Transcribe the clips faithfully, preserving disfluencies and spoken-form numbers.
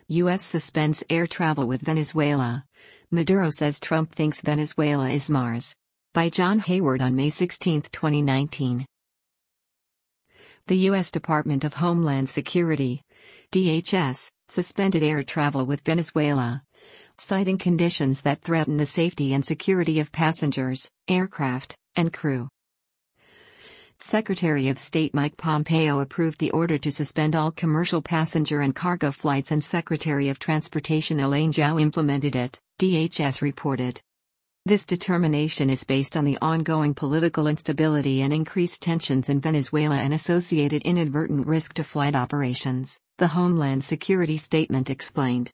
U S suspends air travel with Venezuela. Maduro says Trump thinks Venezuela is Mars. By John Hayward on May sixteenth, twenty nineteen. The U S Department of Homeland Security, D H S, suspended air travel with Venezuela, citing conditions that threaten the safety and security of passengers, aircraft, and crew. Secretary of State Mike Pompeo approved the order to suspend all commercial passenger and cargo flights, and Secretary of Transportation Elaine Chao implemented it, D H S reported. This determination is based on the ongoing political instability and increased tensions in Venezuela and associated inadvertent risk to flight operations, the Homeland Security statement explained.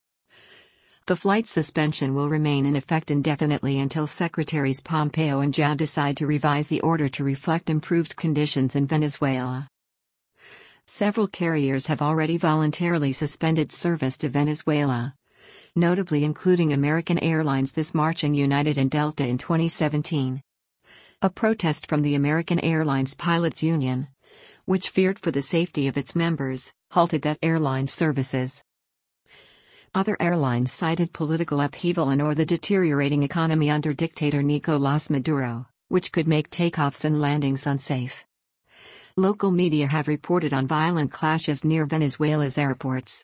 The flight suspension will remain in effect indefinitely until Secretaries Pompeo and Chao decide to revise the order to reflect improved conditions in Venezuela. Several carriers have already voluntarily suspended service to Venezuela, notably including American Airlines this March and United and Delta in twenty seventeen. A protest from the American Airlines Pilots Union, which feared for the safety of its members, halted that airline's services. Other airlines cited political upheaval and or the deteriorating economy under dictator Nicolás Maduro, which could make takeoffs and landings unsafe. Local media have reported on violent clashes near Venezuela's airports.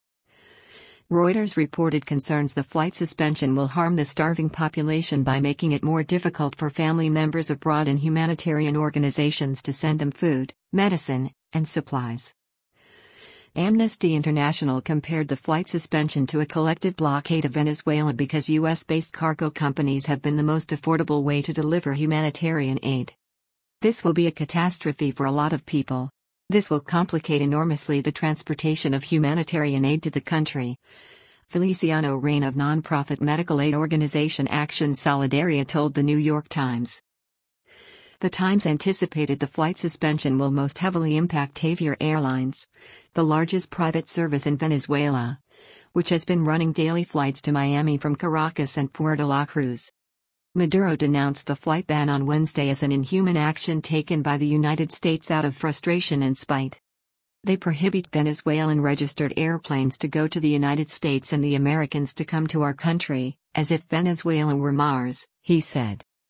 Reuters reported concerns the flight suspension will harm the starving population by making it more difficult for family members abroad and humanitarian organizations to send them food, medicine, and supplies. Amnesty International compared the flight suspension to a collective blockade of Venezuela because U S-based cargo companies have been the most affordable way to deliver humanitarian aid. This will be a catastrophe for a lot of people. This will complicate enormously the transportation of humanitarian aid to the country. Feliciano Rein of nonprofit medical aid organization Action Solidaria told the New York Times. The Times anticipated the flight suspension will most heavily impact Avior Airlines, the largest private service in Venezuela, which has been running daily flights to Miami from Caracas and Puerto La Cruz. Maduro denounced the flight ban on Wednesday as an inhuman action taken by the United States out of frustration and spite. They prohibit Venezuelan registered airplanes to go to the United States and the Americans to come to our country, as if Venezuela were Mars, he said.